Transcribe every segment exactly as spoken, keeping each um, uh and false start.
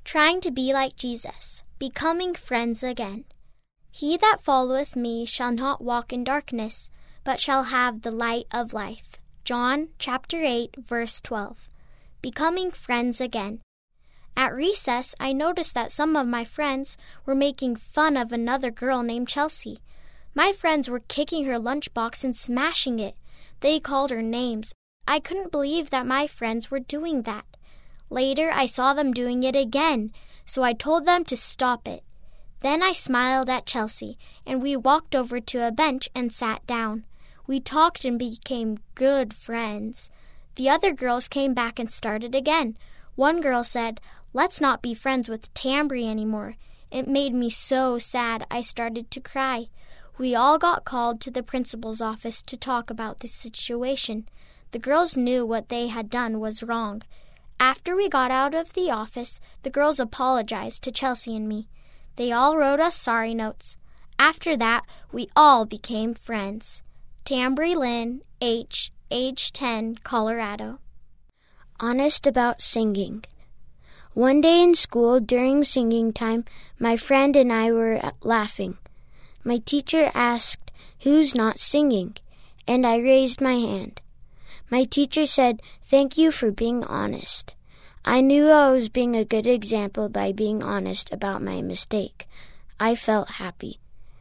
Trying to be like Jesus, becoming friends again. He that followeth me shall not walk in darkness, but shall have the light of life. John chapter eight, verse twelve. Becoming friends again. At recess, I noticed that some of my friends were making fun of another girl named Chelsea. My friends were kicking her lunchbox and smashing it. They called her names. I couldn't believe that my friends were doing that. Later, I saw them doing it again, so I told them to stop it. Then I smiled at Chelsea, and we walked over to a bench and sat down. We talked and became good friends. The other girls came back and started again. One girl said, "Let's not be friends with Tambry anymore." It made me so sad I started to cry. We all got called to the principal's office to talk about the situation. The girls knew what they had done was wrong. After we got out of the office, the girls apologized to Chelsea and me. They all wrote us sorry notes. After that, we all became friends. Tambry Lynn H., age ten, Colorado. Honest about singing. One day in school, during singing time, my friend and I were laughing. My teacher asked, "Who's not singing?" And I raised my hand. My teacher said, "Thank you for being honest." I knew I was being a good example by being honest about my mistake. I felt happy.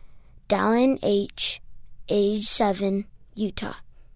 Dallin H., age seven, Utah.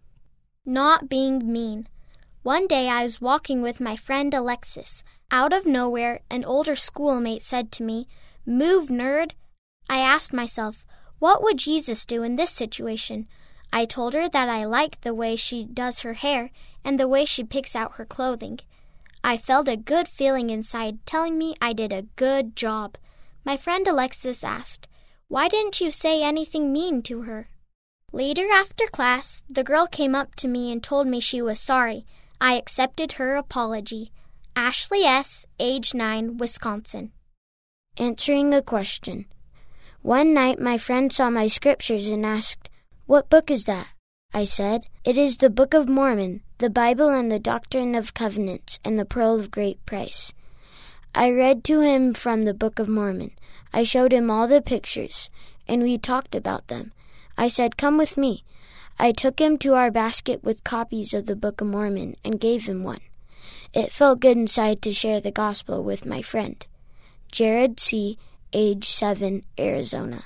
Not being mean. One day I was walking with my friend Alexis. Out of nowhere, an older schoolmate said to me, "Move, nerd." I asked myself, what would Jesus do in this situation? I told her that I liked the way she does her hair and the way she picks out her clothing. I felt a good feeling inside telling me I did a good job. My friend Alexis asked, "Why didn't you say anything mean to her?" Later after class, the girl came up to me and told me she was sorry. I accepted her apology. Ashley S., age nine, Wisconsin. Answering a question. One night my friend saw my scriptures and asked, "What book is that?" I said, "It is the Book of Mormon, the Bible and the Doctrine of Covenants, and the Pearl of Great Price." I read to him from the Book of Mormon. I showed him all the pictures, and we talked about them. I said, "Come with me." I took him to our basket with copies of the Book of Mormon and gave him one. It felt good inside to share the gospel with my friend. Jared C., age seven, Arizona.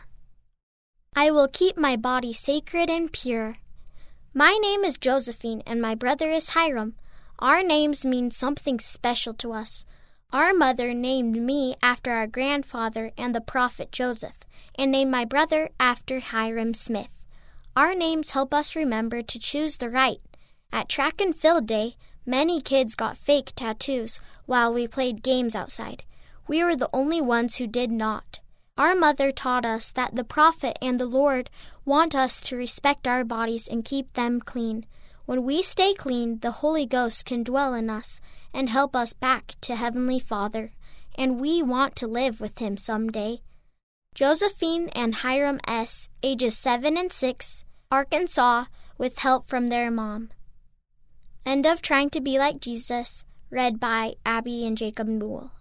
I will keep my body sacred and pure. My name is Josephine, and my brother is Hiram. Our names mean something special to us. Our mother named me after our grandfather and the prophet Joseph, and named my brother after Hiram Smith. Our names help us remember to choose the right. At track and field day, many kids got fake tattoos while we played games outside. We were the only ones who did not. Our mother taught us that the prophet and the Lord want us to respect our bodies and keep them clean. When we stay clean, the Holy Ghost can dwell in us and help us back to Heavenly Father, and we want to live with Him someday. Josephine and Hiram S., ages seven and six, Arkansas, with help from their mom. End of Trying to Be Like Jesus, read by Abby and Jacob Newell.